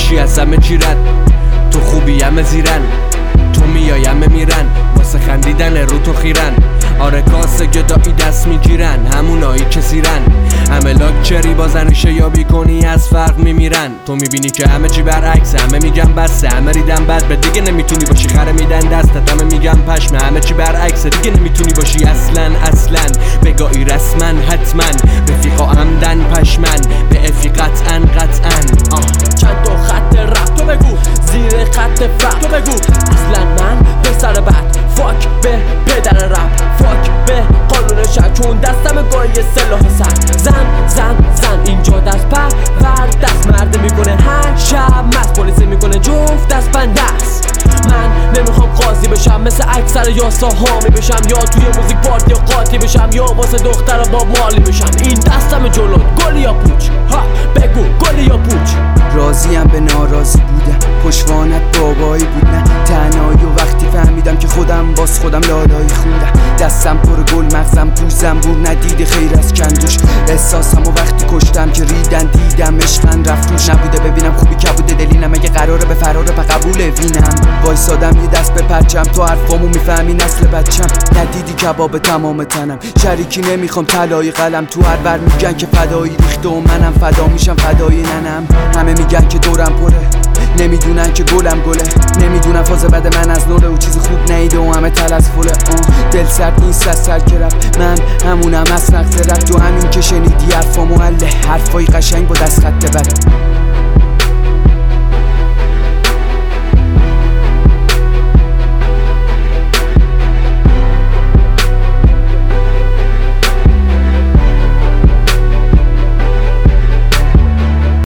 باشی از همه چی رد، تو خوبی همه زیرن، تو میای همه میرن، واسه خندیدن رو تو خیرن. آره کاسه گدایی دست میگیرن، همونایی که زیرن، همه لاکچری بازن ریشه یابی کنی از فرق میمیرن. تو میبینی که همه چی برعکس، همه میگن بسه، همه ریدن بد به دیگه نمیتونی باشی، خره میدن دستت، همه میگن پشم، همه چی برعکس دیگه نمیتونی باشی اصلا بگاهی رسما حتما، رفیقا عمدن پشمن به افی قطعا چند تا خط رفت تو بگو، زیر خط فقط تو بگو، اصلا من پسر بد، فاک به پدر رپ، فاک به قانون شهر، چون دستم گاهی سلاح سر، زن اینجا دست پر دست مرده میکنه هر شب مست، پلیس میکنه جفت دست بنده است. من نمیخوام قاضی بشم، مثل اکثر یاسا هامی بشم، یا توی موزیک پارتی قاطی بشم، یا واسه دختر با مالی بشم. این دستم جلو گل یا پوچ، ها بگو گل یا پوچ. راضیم به ناراضی بودم، پشوانت بابایی بود نه تنهایی، و وقتی فهمیدم که خودم باز خودم لالایی خوندم، دستم پر گل مغزم پوش زنبور ندیده خیر از کندوش، احساسم و وقتی کشتم که ریدن دیدم عشقن رفت روش، نبوده ببینم خوبی کبوده دلینم، اگه قراره به فراره پا قبول وینم، وایسادم یه دست به پرچم، تو حرفامو میفهمی نسل بچم، ندیدی کباب تمام تنم، شریکی نمیخوام طلای قلم، تو هر بر میگن که فدایی ریخته و منم فدا میشم فدای ننم، همه میگن که دورم پره، نمیدونن که گلم گله، نمیدونن فاز بد من از نوره و چیز خوب نیده و همه تل از فله. دل سرد نیست از سر که رفت، من همونم از نقص رفت، تو همین که شنیدی حرفامو حله، حرفای قشنگ با دست خط بده.